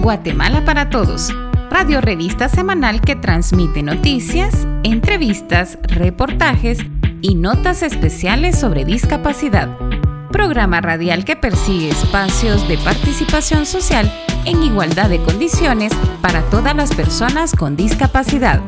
Guatemala para Todos, radio revista semanal que transmite noticias, entrevistas, reportajes y notas especiales sobre discapacidad. Programa radial que persigue espacios de participación social en igualdad de condiciones para todas las personas con discapacidad.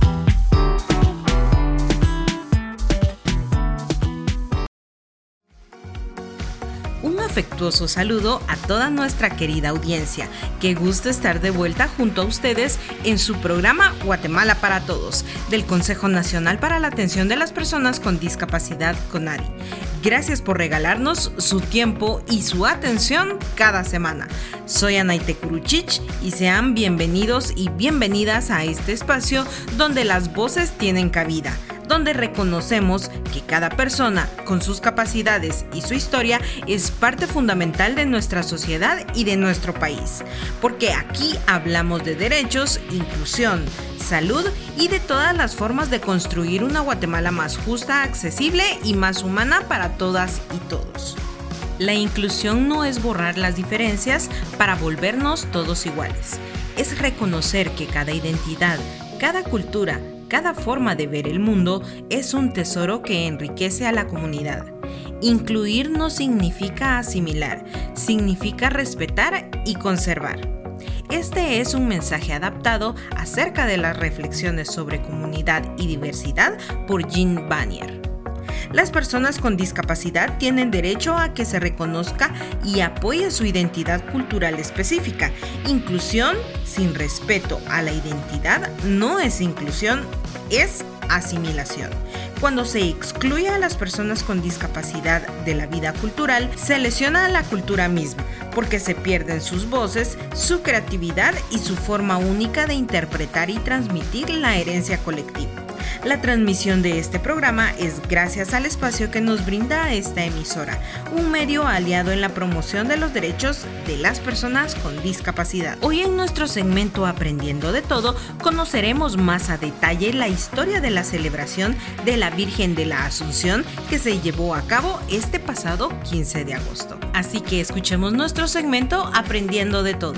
Un afectuoso saludo a toda nuestra querida audiencia. Qué gusto estar de vuelta junto a ustedes en su programa Guatemala para Todos, del Consejo Nacional para la Atención de las Personas con Discapacidad, CONADI. Gracias por regalarnos su tiempo y su atención cada semana. Soy Anaite Kuruchich y sean bienvenidos y bienvenidas a este espacio donde las voces tienen cabida, donde reconocemos que cada persona con sus capacidades y su historia es parte fundamental de nuestra sociedad y de nuestro país, porque aquí hablamos de derechos, inclusión, salud y de todas las formas de construir una Guatemala más justa, accesible y más humana para todas y todos. La inclusión no es borrar las diferencias para volvernos todos iguales, es reconocer que cada identidad, cada cultura, cada forma de ver el mundo es un tesoro que enriquece a la comunidad. Incluir no significa asimilar, significa respetar y conservar. Este es un mensaje adaptado acerca de las reflexiones sobre comunidad y diversidad por Jean Vanier. Las personas con discapacidad tienen derecho a que se reconozca y apoye su identidad cultural específica. Inclusión sin respeto a la identidad no es inclusión, es asimilación. Cuando se excluye a las personas con discapacidad de la vida cultural, se lesiona a la cultura misma, porque se pierden sus voces, su creatividad y su forma única de interpretar y transmitir la herencia colectiva. La transmisión de este programa es gracias al espacio que nos brinda esta emisora, un medio aliado en la promoción de los derechos de las personas con discapacidad. Hoy en nuestro segmento Aprendiendo de Todo, conoceremos más a detalle la historia de la celebración de la Virgen de la Asunción que se llevó a cabo este pasado 15 de agosto. Así que escuchemos nuestro segmento Aprendiendo de Todo.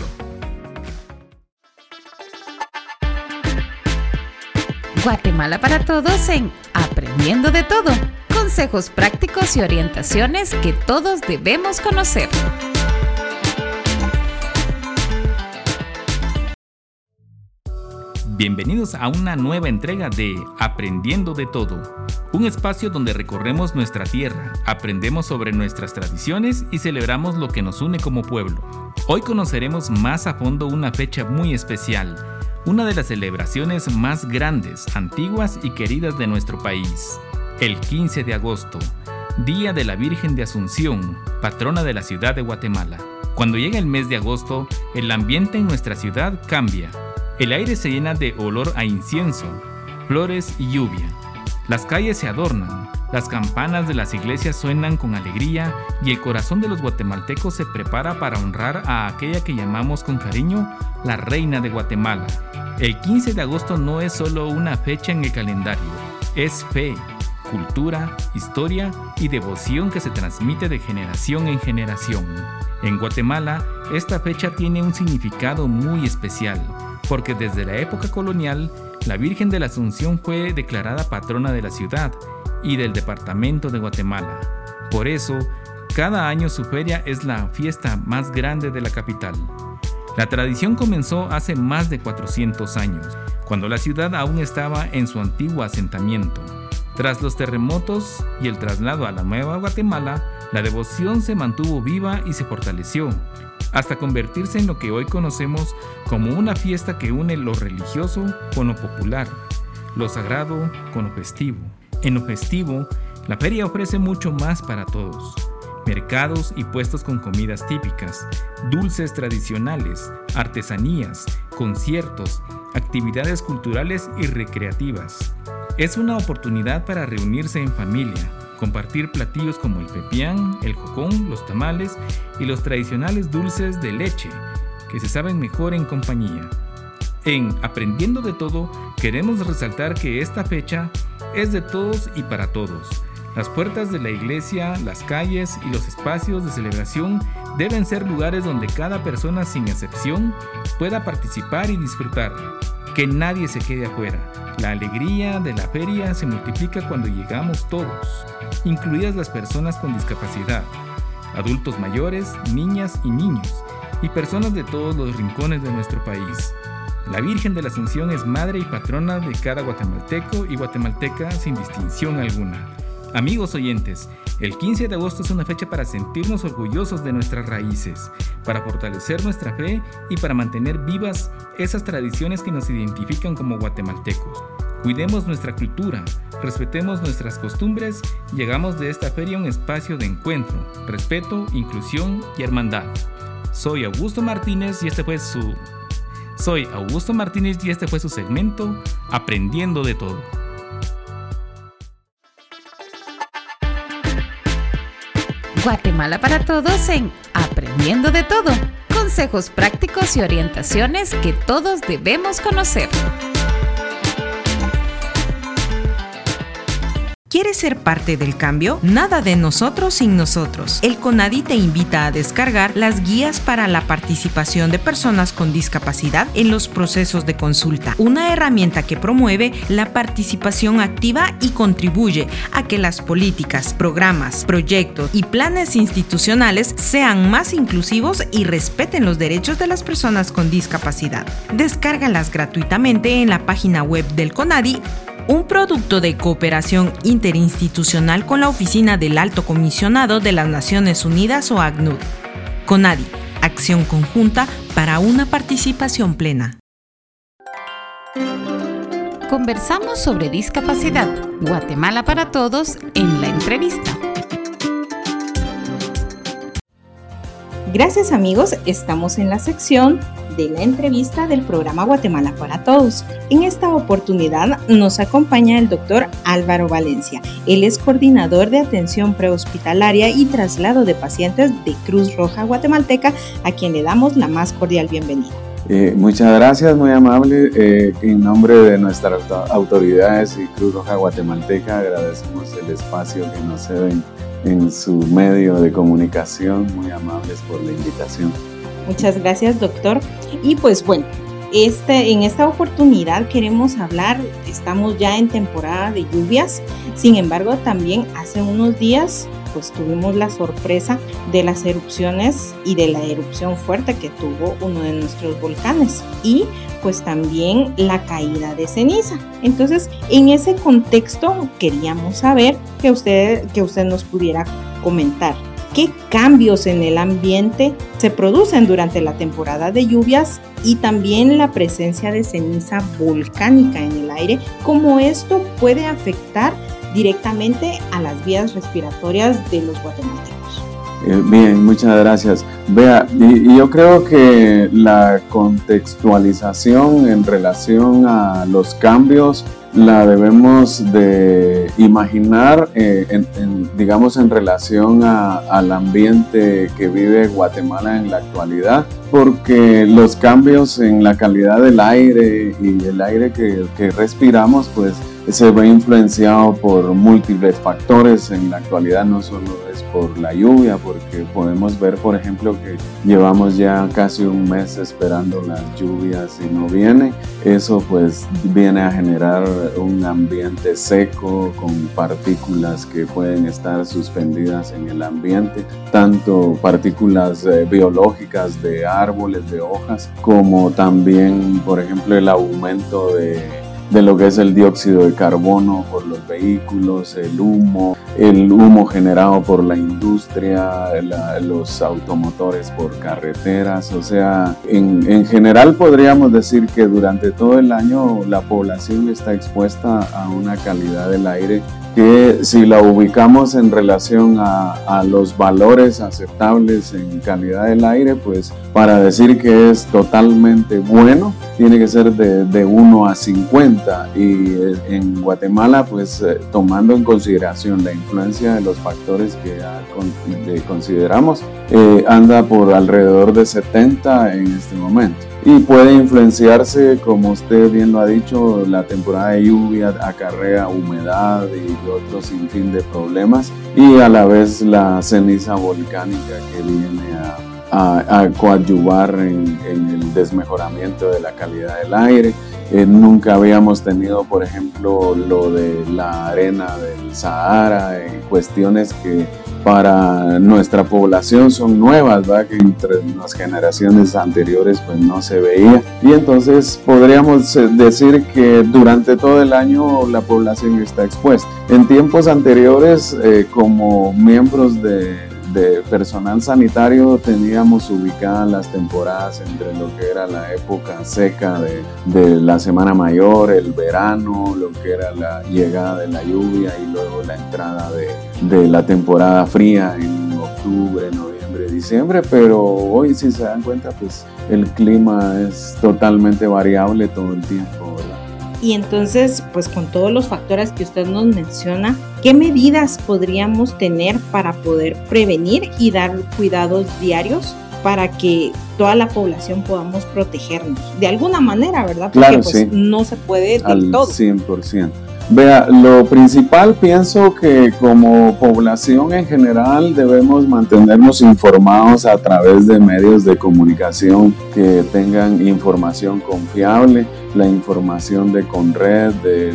Guatemala para Todos en Aprendiendo de Todo. Consejos prácticos y orientaciones que todos debemos conocer. Bienvenidos a una nueva entrega de Aprendiendo de Todo, un espacio donde recorremos nuestra tierra, aprendemos sobre nuestras tradiciones y celebramos lo que nos une como pueblo. Hoy conoceremos más a fondo una fecha muy especial, una de las celebraciones más grandes, antiguas y queridas de nuestro país, el 15 de agosto, Día de la Virgen de Asunción, patrona de la ciudad de Guatemala. Cuando llega el mes de agosto, el ambiente en nuestra ciudad cambia. El aire se llena de olor a incienso, flores y lluvia. Las calles se adornan, las campanas de las iglesias suenan con alegría y el corazón de los guatemaltecos se prepara para honrar a aquella que llamamos con cariño la Reina de Guatemala. El 15 de agosto no es solo una fecha en el calendario, es fe, cultura, historia y devoción que se transmite de generación en generación. En Guatemala, esta fecha tiene un significado muy especial, porque desde la época colonial, la Virgen de la Asunción fue declarada patrona de la ciudad y del departamento de Guatemala. Por eso, cada año su feria es la fiesta más grande de la capital. La tradición comenzó hace más de 400 años, cuando la ciudad aún estaba en su antiguo asentamiento. Tras los terremotos y el traslado a la Nueva Guatemala, la devoción se mantuvo viva y se fortaleció, hasta convertirse en lo que hoy conocemos como una fiesta que une lo religioso con lo popular, lo sagrado con lo festivo. En lo festivo, la feria ofrece mucho más para todos. Mercados y puestos con comidas típicas, dulces tradicionales, artesanías, conciertos, actividades culturales y recreativas. Es una oportunidad para reunirse en familia, compartir platillos como el pepián, el jocón, los tamales y los tradicionales dulces de leche, que se saben mejor en compañía. En Aprendiendo de Todo, queremos resaltar que esta fecha es de todos y para todos. Las puertas de la iglesia, las calles y los espacios de celebración deben ser lugares donde cada persona sin excepción pueda participar y disfrutar. Que nadie se quede afuera. La alegría de la feria se multiplica cuando llegamos todos, incluidas las personas con discapacidad, adultos mayores, niñas y niños, y personas de todos los rincones de nuestro país. La Virgen de la Asunción es madre y patrona de cada guatemalteco y guatemalteca sin distinción alguna. Amigos oyentes, el 15 de agosto es una fecha para sentirnos orgullosos de nuestras raíces, para fortalecer nuestra fe y para mantener vivas esas tradiciones que nos identifican como guatemaltecos. Cuidemos nuestra cultura, respetemos nuestras costumbres y hagamos de esta feria un espacio de encuentro, respeto, inclusión y hermandad. Soy Augusto Martínez y este fue su segmento Aprendiendo de Todo. Guatemala para todos en Aprendiendo de Todo. Consejos prácticos y orientaciones que todos debemos conocer. ¿Quieres ser parte del cambio? Nada de nosotros sin nosotros. El CONADI te invita a descargar las guías para la participación de personas con discapacidad en los procesos de consulta, una herramienta que promueve la participación activa y contribuye a que las políticas, programas, proyectos y planes institucionales sean más inclusivos y respeten los derechos de las personas con discapacidad. Descárgalas gratuitamente en la página web del CONADI, un producto de cooperación interinstitucional con la Oficina del Alto Comisionado de las Naciones Unidas o ACNUD. CONADI, acción conjunta para una participación plena. Conversamos sobre discapacidad. Guatemala para todos en la entrevista. Gracias amigos, estamos en la sección de la entrevista del programa Guatemala para Todos. En esta oportunidad nos acompaña el doctor Álvaro Valencia. Él es coordinador de atención prehospitalaria y traslado de pacientes de Cruz Roja Guatemalteca, a quien le damos la más cordial bienvenida. Muchas gracias, muy amable. En nombre de nuestras autoridades y Cruz Roja Guatemalteca agradecemos el espacio que nos ceden en su medio de comunicación. Muy amables por la invitación. Muchas gracias, doctor. Y pues bueno, en esta oportunidad queremos hablar, estamos ya en temporada de lluvias, sin embargo también hace unos días pues tuvimos la sorpresa de las erupciones y de la erupción fuerte que tuvo uno de nuestros volcanes y pues también la caída de ceniza. Entonces, en ese contexto queríamos saber que usted nos pudiera comentar qué cambios en el ambiente se producen durante la temporada de lluvias y también la presencia de ceniza volcánica en el aire, cómo esto puede afectar directamente a las vías respiratorias de los guatemaltecos. Bien, muchas gracias. Vea, y yo creo que la contextualización en relación a los cambios la debemos de imaginar digamos en relación al ambiente que vive Guatemala en la actualidad, porque los cambios en la calidad del aire y el aire que respiramos pues se ve influenciado por múltiples factores. En la actualidad no solo es por la lluvia, porque podemos ver, por ejemplo, que llevamos ya casi un mes esperando las lluvias y no viene. Eso pues viene a generar un ambiente seco con partículas que pueden estar suspendidas en el ambiente, tanto partículas biológicas de árboles, de hojas, como también, por ejemplo, el aumento de lo que es el dióxido de carbono por los vehículos, el humo generado por la industria, los automotores por carreteras. O sea, en general podríamos decir que durante todo el año la población está expuesta a una calidad del aire que, si la ubicamos en relación a los valores aceptables en calidad del aire, pues para decir que es totalmente bueno, tiene que ser de 1 a 50, y en Guatemala, pues tomando en consideración la influencia de los factores que consideramos, anda por alrededor de 70 en este momento. Y puede influenciarse, como usted bien lo ha dicho, la temporada de lluvia acarrea humedad y otro sinfín de problemas, y a la vez la ceniza volcánica que viene a coadyuvar en el desmejoramiento de la calidad del aire. Nunca habíamos tenido, por ejemplo, lo de la arena del Sahara, cuestiones que para nuestra población son nuevas, ¿verdad? Que entre las generaciones anteriores pues no se veía, y entonces podríamos decir que durante todo el año la población está expuesta. En tiempos anteriores, como miembros de personal sanitario, teníamos ubicadas las temporadas entre lo que era la época seca de la Semana Mayor, el verano, lo que era la llegada de la lluvia y luego la entrada de la temporada fría en octubre, noviembre, diciembre, pero hoy, si se dan cuenta, pues el clima es totalmente variable todo el tiempo, ¿verdad? Y entonces, pues con todos los factores que usted nos menciona, ¿qué medidas podríamos tener para poder prevenir y dar cuidados diarios para que toda la población podamos protegernos? De alguna manera, ¿verdad? Porque claro, pues sí. No se puede del todo. 100%. Vea, lo principal, pienso que como población en general debemos mantenernos informados a través de medios de comunicación que tengan información confiable, la información de CONRED,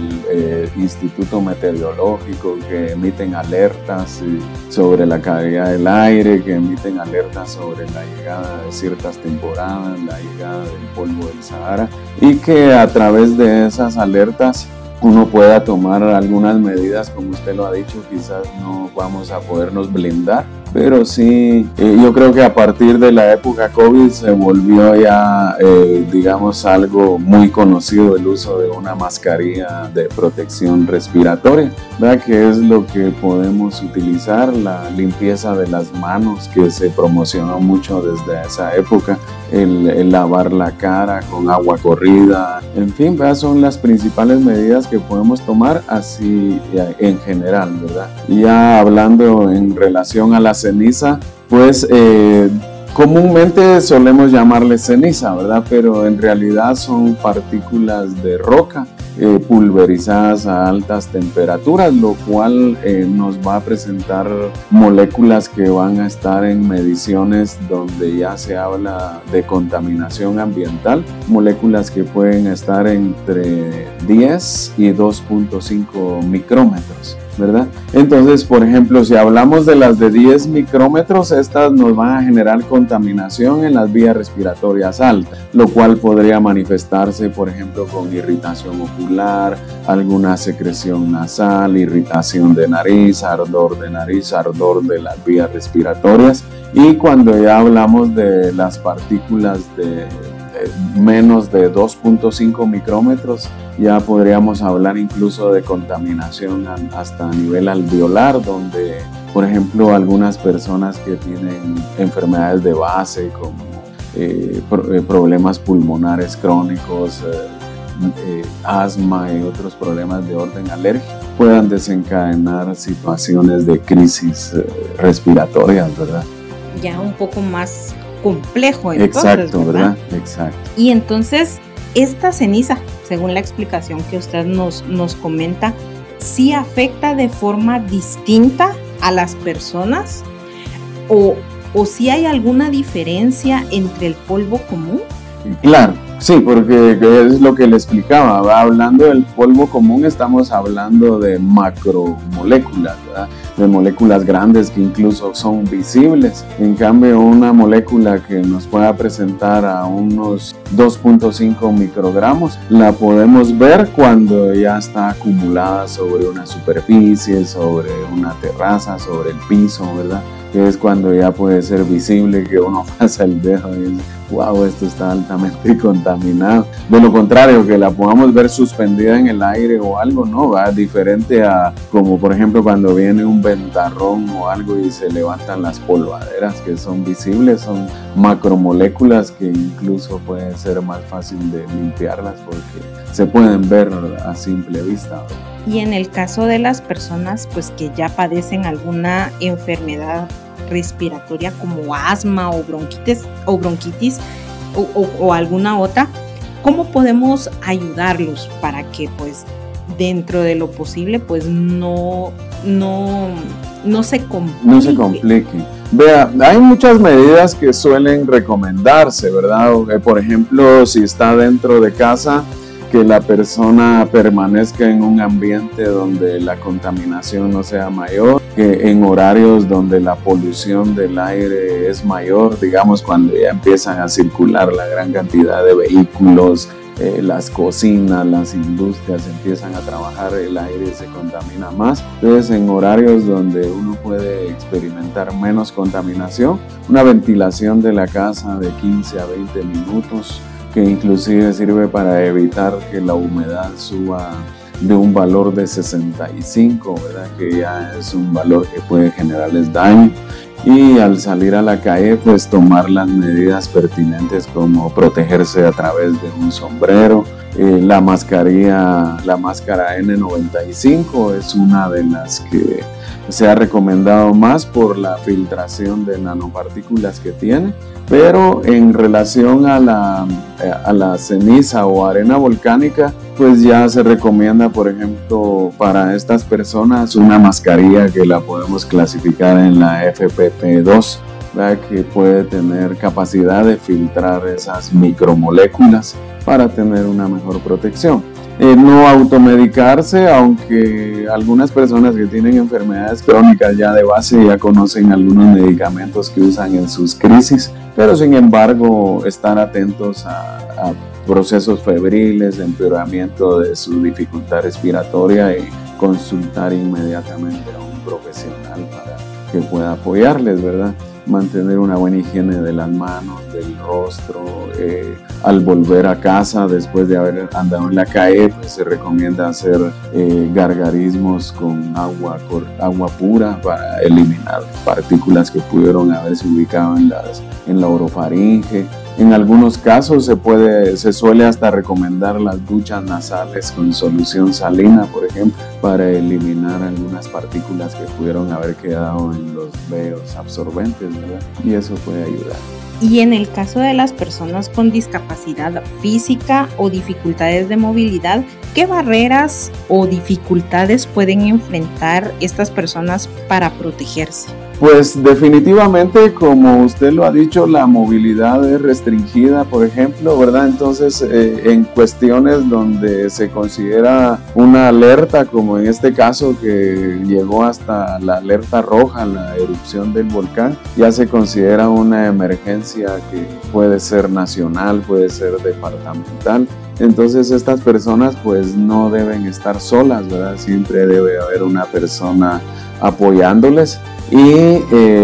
del Instituto Meteorológico, que emiten alertas sobre la calidad del aire, que emiten alertas sobre la llegada de ciertas temporadas, la llegada del polvo del Sahara, y que a través de esas alertas uno pueda tomar algunas medidas, como usted lo ha dicho. Quizás no vamos a podernos blindar, pero sí, yo creo que a partir de la época COVID se volvió ya, digamos, algo muy conocido el uso de una mascarilla de protección respiratoria, ¿verdad? Que es lo que podemos utilizar, la limpieza de las manos, que se promocionó mucho desde esa época, el lavar la cara con agua corrida, en fin, ¿verdad? Son las principales medidas que podemos tomar así en general, ¿verdad? Ya hablando en relación a la ceniza, pues comúnmente solemos llamarle ceniza, ¿verdad? Pero en realidad son partículas de roca pulverizadas a altas temperaturas, lo cual nos va a presentar moléculas que van a estar en mediciones donde ya se habla de contaminación ambiental, moléculas que pueden estar entre 10 y 2.5 micrómetros, ¿verdad? Entonces, por ejemplo, si hablamos de las de 10 micrómetros, estas nos van a generar contaminación en las vías respiratorias altas, lo cual podría manifestarse, por ejemplo, con irritación ocular, alguna secreción nasal, irritación de nariz, ardor de las vías respiratorias. Y cuando ya hablamos de las partículas de menos de 2.5 micrómetros, ya podríamos hablar incluso de contaminación hasta a nivel alveolar, donde, por ejemplo, algunas personas que tienen enfermedades de base como problemas pulmonares crónicos, asma y otros problemas de orden alérgico puedan desencadenar situaciones de crisis respiratorias, ¿verdad? Ya un poco más complejo, entonces, exacto, ¿verdad? Exacto. Y entonces, esta ceniza, según la explicación que usted nos comenta, ¿sí afecta de forma distinta a las personas? ¿O sí hay alguna diferencia entre el polvo común? Claro, sí, porque es lo que le explicaba, ¿va? Hablando del polvo común estamos hablando de macromoléculas, ¿verdad? De moléculas grandes que incluso son visibles. En cambio, una molécula que nos pueda presentar a unos 2.5 microgramos, la podemos ver cuando ya está acumulada sobre una superficie, sobre una terraza, sobre el piso, ¿verdad? Que es cuando ya puede ser visible, que uno pasa el dedo y dice, wow, esto está altamente contaminado. De lo contrario, que la podamos ver suspendida en el aire o algo, no, va diferente a como por ejemplo cuando viene un ventarrón o algo y se levantan las polvaderas que son visibles, son macromoléculas que incluso puede ser más fácil de limpiarlas porque se pueden ver a simple vista, ¿verdad? Y en el caso de las personas pues que ya padecen alguna enfermedad respiratoria como asma o bronquitis o alguna otra, ¿cómo podemos ayudarlos para que pues dentro de lo posible pues no no se complique. No se complique. Vea, hay muchas medidas que suelen recomendarse, ¿verdad? Por ejemplo, si está dentro de casa, que la persona permanezca en un ambiente donde la contaminación no sea mayor, que en horarios donde la polución del aire es mayor, digamos cuando ya empiezan a circular la gran cantidad de vehículos, las cocinas, las industrias empiezan a trabajar, el aire se contamina más. Entonces, en horarios donde uno puede experimentar menos contaminación, una ventilación de la casa de 15 a 20 minutos, que inclusive sirve para evitar que la humedad suba de un valor de 65, ¿verdad? Que ya es un valor que puede generarles daño. Y al salir a la calle, pues tomar las medidas pertinentes como protegerse a través de un sombrero. La máscara N95 es una de las que se ha recomendado más por la filtración de nanopartículas que tiene, pero en relación a la ceniza o arena volcánica, pues ya se recomienda, por ejemplo, para estas personas una mascarilla que la podemos clasificar en la FFP2, ¿verdad? Que puede tener capacidad de filtrar esas micromoléculas para tener una mejor protección. No automedicarse, aunque algunas personas que tienen enfermedades crónicas ya de base ya conocen algunos medicamentos que usan en sus crisis, pero sin embargo estar atentos a procesos febriles, empeoramiento de su dificultad respiratoria y consultar inmediatamente a un profesional para que pueda apoyarles, ¿verdad? Mantener una buena higiene de las manos, del rostro. Al volver a casa después de haber andado en la calle, pues se recomienda hacer gargarismos con agua pura para eliminar partículas que pudieron haberse ubicado en la orofaringe. En algunos casos se suele hasta recomendar las duchas nasales con solución salina, por ejemplo, para eliminar algunas partículas que pudieron haber quedado en los veos absorbentes, ¿verdad? Y eso puede ayudar. Y en el caso de las personas con discapacidad física o dificultades de movilidad, ¿qué barreras o dificultades pueden enfrentar estas personas para protegerse? Pues definitivamente, como usted lo ha dicho, la movilidad es restringida, por ejemplo, ¿verdad? Entonces, en cuestiones donde se considera una alerta, como en este caso que llegó hasta la alerta roja, la erupción del volcán, ya se considera una emergencia que puede ser nacional, puede ser departamental. Entonces estas personas pues no deben estar solas, ¿verdad? Siempre debe haber una persona apoyándoles y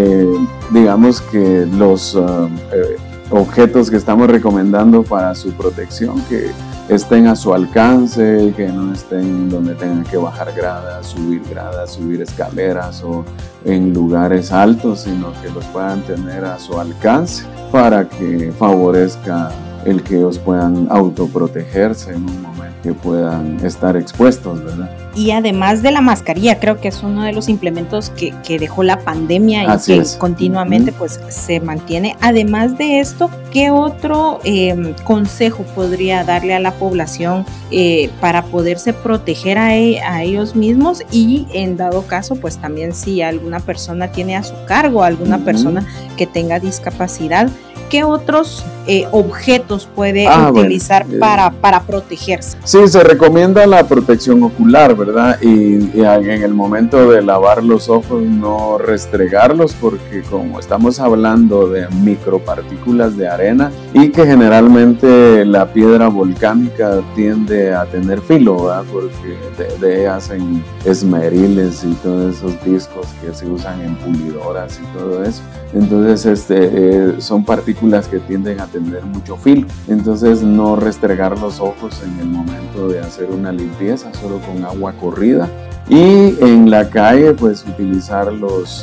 digamos que los objetos que estamos recomendando para su protección que estén a su alcance, que no estén donde tengan que bajar gradas, subir escaleras o en lugares altos, sino que los puedan tener a su alcance para que favorezca el que ellos puedan autoprotegerse en un momento que puedan estar expuestos, ¿verdad? Y además de la mascarilla, creo que es uno de los implementos que dejó la pandemia y Así que es. Continuamente pues se mantiene. Además de esto, ¿qué otro consejo podría darle a la población para poderse proteger a ellos mismos? Y en dado caso, pues también si alguna persona tiene a su cargo, alguna persona que tenga discapacidad, ¿qué otros objetos puede utilizar para protegerse? Sí, se recomienda la protección ocular, ¿verdad? Y en el momento de lavar los ojos no restregarlos, porque como estamos hablando de micropartículas de arena y que generalmente la piedra volcánica tiende a tener filo, ¿verdad? Porque de hacen esmeriles y todos esos discos que se usan en pulidoras y todo eso. Entonces son partículas que tienden a tener mucho filo. Entonces no restregar los ojos en el momento de hacer una limpieza, solo con agua corrida. Y en la calle pues utilizar los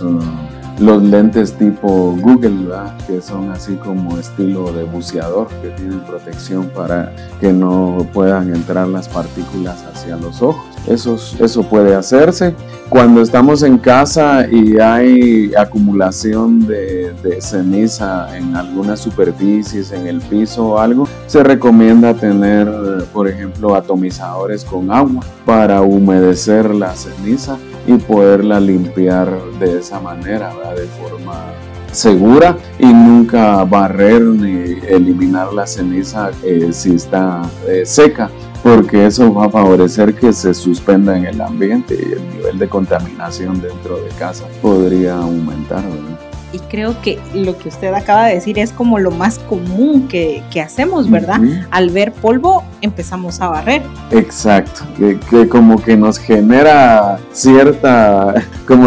lentes tipo Google, ¿verdad? Que son así como estilo de buceador, que tienen protección para que no puedan entrar las partículas hacia los ojos. Eso puede hacerse. Cuando estamos en casa y hay acumulación de ceniza en algunas superficies, en el piso o algo, se recomienda tener, por ejemplo, atomizadores con agua para humedecer la ceniza y poderla limpiar de esa manera, ¿verdad? De forma segura, y nunca barrer ni eliminar la ceniza si está seca, porque eso va a favorecer que se suspenda en el ambiente y el nivel de contaminación dentro de casa podría aumentar, ¿verdad? Y creo que lo que usted acaba de decir es como lo más común que hacemos, ¿verdad? Al ver polvo empezamos a barrer. Exacto, que como que nos genera cierta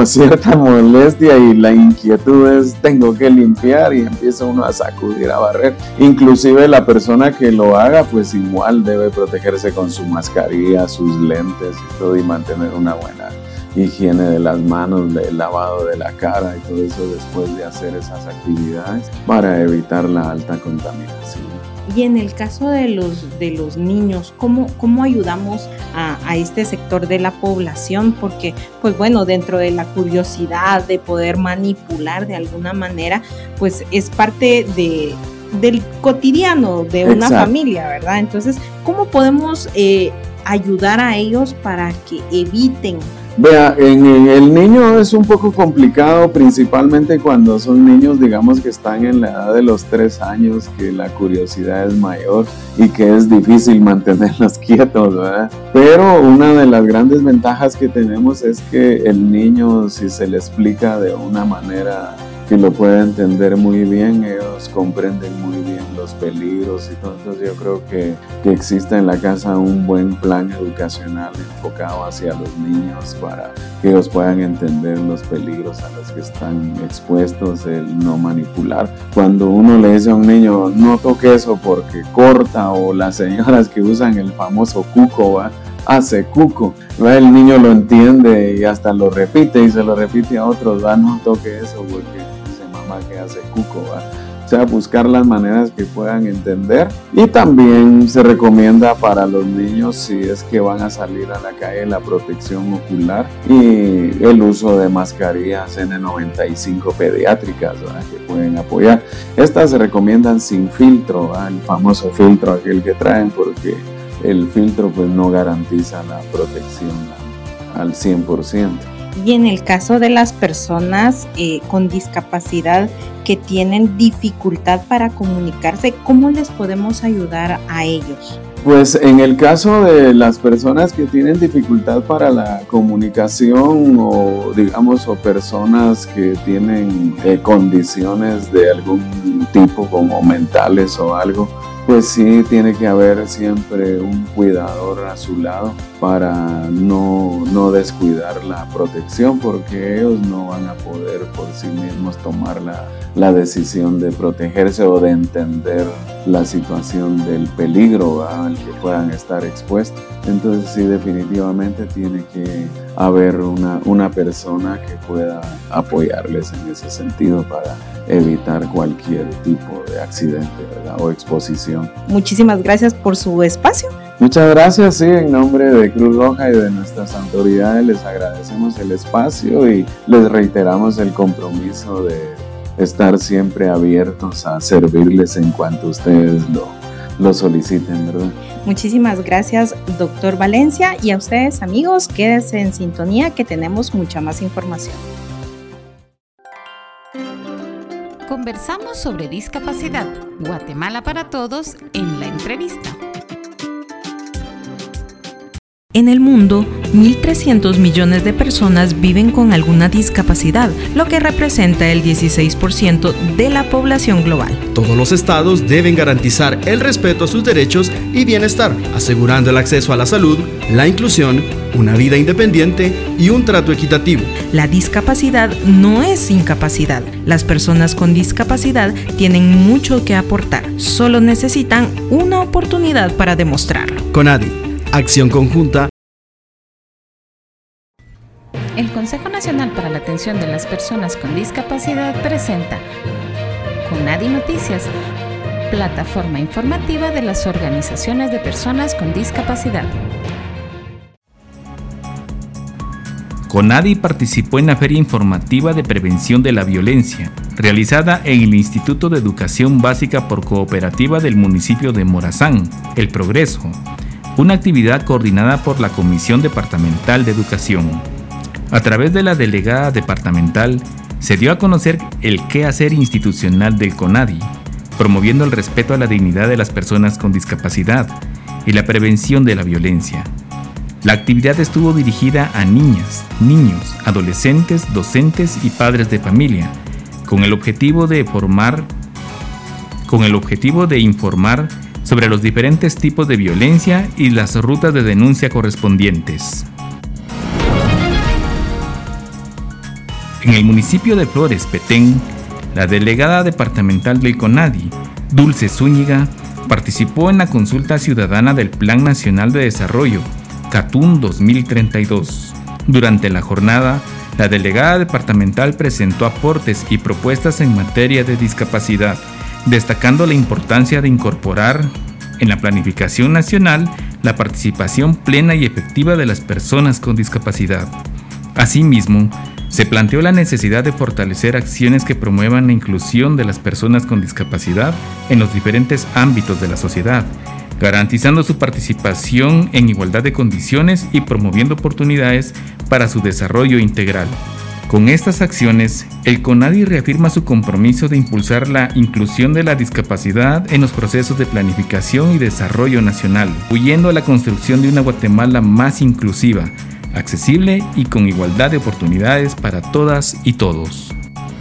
molestia, y la inquietud es tengo que limpiar, y empieza uno a sacudir, a barrer. Inclusive la persona que lo haga pues igual debe protegerse con su mascarilla, sus lentes y todo, y mantener una buena higiene de las manos, el lavado de la cara y todo eso después de hacer esas actividades para evitar la alta contaminación. Y en el caso de los niños, ¿cómo ayudamos a este sector de la población? Porque, pues bueno, dentro de la curiosidad de poder manipular de alguna manera, pues es parte del cotidiano de una Exacto. familia, ¿verdad? Entonces, ¿cómo podemos ayudar a ellos para que eviten? Vea, en el niño es un poco complicado, principalmente cuando son niños, digamos, que están en la edad de los 3 años, que la curiosidad es mayor y que es difícil mantenerlos quietos, ¿verdad? Pero una de las grandes ventajas que tenemos es que el niño, si se le explica de una manera que lo pueda entender muy bien, ellos comprenden muy bien los peligros y todo. Entonces yo creo que existe en la casa un buen plan educacional enfocado hacia los niños para que ellos puedan entender los peligros a los que están expuestos, el no manipular. Cuando uno le dice a un niño no toque eso porque corta, o las señoras que usan el famoso cuco, ¿va? Hace cuco, ¿va? El niño lo entiende y hasta lo repite y se lo repite a otros, ¿va? No toque eso porque dice mamá que hace cuco, ¿va? O sea, buscar las maneras que puedan entender. Y también se recomienda para los niños, si es que van a salir a la calle, la protección ocular y el uso de mascarillas N95 pediátricas, ¿verdad? Que pueden apoyar. Estas se recomiendan sin filtro, ¿verdad? El famoso filtro aquel que traen, porque el filtro pues no garantiza la protección al 100%. Y en el caso de las personas con discapacidad que tienen dificultad para comunicarse, ¿cómo les podemos ayudar a ellos? Pues en el caso de las personas que tienen dificultad para la comunicación, o digamos, o personas que tienen condiciones de algún tipo como mentales o algo, pues sí tiene que haber siempre un cuidador a su lado para no descuidar la protección, porque ellos no van a poder por sí mismos tomar la decisión de protegerse o de entender la situación del peligro, ¿verdad?, al que puedan estar expuestos. Entonces sí, definitivamente tiene que haber una persona que pueda apoyarles en ese sentido para evitar cualquier tipo de accidente, ¿verdad?, o exposición. Muchísimas gracias por su espacio. Muchas gracias, sí, en nombre de Cruz Roja y de nuestras autoridades les agradecemos el espacio y les reiteramos el compromiso de estar siempre abiertos a servirles en cuanto ustedes lo soliciten, ¿verdad? Muchísimas gracias, doctor Valencia, y a ustedes, amigos, quédense en sintonía que tenemos mucha más información. Conversamos sobre discapacidad. Guatemala para todos en la entrevista. En el mundo, 1.300 millones de personas viven con alguna discapacidad, lo que representa el 16% de la población global. Todos los estados deben garantizar el respeto a sus derechos y bienestar, asegurando el acceso a la salud, la inclusión, una vida independiente y un trato equitativo. La discapacidad no es incapacidad. Las personas con discapacidad tienen mucho que aportar. Solo necesitan una oportunidad para demostrarlo. CONADI. Acción conjunta. El Consejo Nacional para la Atención de las Personas con Discapacidad presenta CONADI Noticias, plataforma informativa de las organizaciones de personas con discapacidad. CONADI participó en la Feria Informativa de Prevención de la Violencia, realizada en el Instituto de Educación Básica por Cooperativa del municipio de Morazán, El Progreso, una actividad coordinada por la Comisión Departamental de Educación. A través de la delegada departamental se dio a conocer el quehacer institucional del CONADI, promoviendo el respeto a la dignidad de las personas con discapacidad y la prevención de la violencia. La actividad estuvo dirigida a niñas, niños, adolescentes, docentes y padres de familia, con el objetivo de informar sobre los diferentes tipos de violencia y las rutas de denuncia correspondientes. En el municipio de Flores, Petén, la delegada departamental del CONADI, Dulce Zúñiga, participó en la consulta ciudadana del Plan Nacional de Desarrollo, CATUN 2032. Durante la jornada, la delegada departamental presentó aportes y propuestas en materia de discapacidad, destacando la importancia de incorporar en la planificación nacional la participación plena y efectiva de las personas con discapacidad. Asimismo, se planteó la necesidad de fortalecer acciones que promuevan la inclusión de las personas con discapacidad en los diferentes ámbitos de la sociedad, garantizando su participación en igualdad de condiciones y promoviendo oportunidades para su desarrollo integral. Con estas acciones, el CONADI reafirma su compromiso de impulsar la inclusión de la discapacidad en los procesos de planificación y desarrollo nacional, contribuyendo a la construcción de una Guatemala más inclusiva, accesible y con igualdad de oportunidades para todas y todos.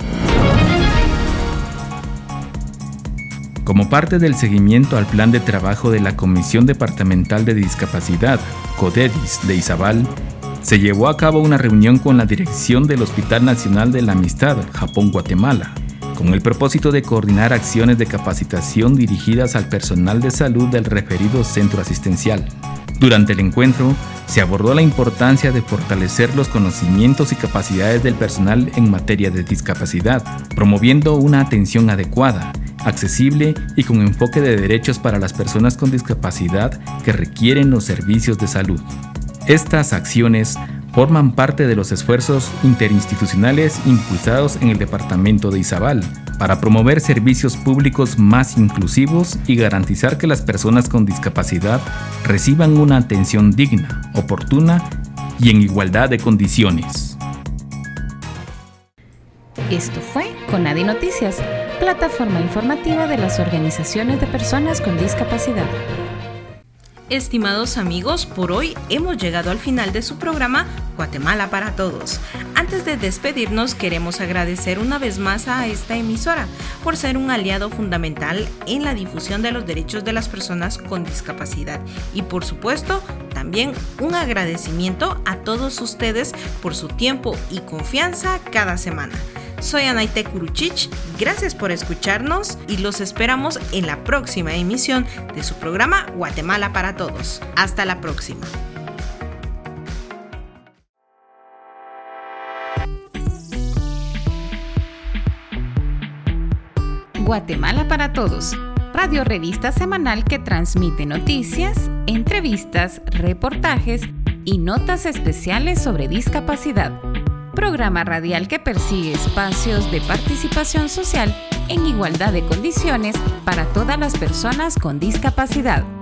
Como parte del seguimiento al plan de trabajo de la Comisión Departamental de Discapacidad, CODEDIS, de Izabal, se llevó a cabo una reunión con la dirección del Hospital Nacional de la Amistad, Japón-Guatemala, con el propósito de coordinar acciones de capacitación dirigidas al personal de salud del referido centro asistencial. Durante el encuentro, se abordó la importancia de fortalecer los conocimientos y capacidades del personal en materia de discapacidad, promoviendo una atención adecuada, accesible y con enfoque de derechos para las personas con discapacidad que requieren los servicios de salud. Estas acciones forman parte de los esfuerzos interinstitucionales impulsados en el departamento de Izabal para promover servicios públicos más inclusivos y garantizar que las personas con discapacidad reciban una atención digna, oportuna y en igualdad de condiciones. Esto fue CONADI Noticias, plataforma informativa de las organizaciones de personas con discapacidad. Estimados amigos, por hoy hemos llegado al final de su programa Guatemala para Todos. Antes de despedirnos, queremos agradecer una vez más a esta emisora por ser un aliado fundamental en la difusión de los derechos de las personas con discapacidad y, por supuesto, también un agradecimiento a todos ustedes por su tiempo y confianza cada semana. Soy Anaite Kuruchich, gracias por escucharnos y los esperamos en la próxima emisión de su programa Guatemala para Todos. Hasta la próxima. Guatemala para Todos, radio revista semanal que transmite noticias, entrevistas, reportajes y notas especiales sobre discapacidad. Programa radial que persigue espacios de participación social en igualdad de condiciones para todas las personas con discapacidad.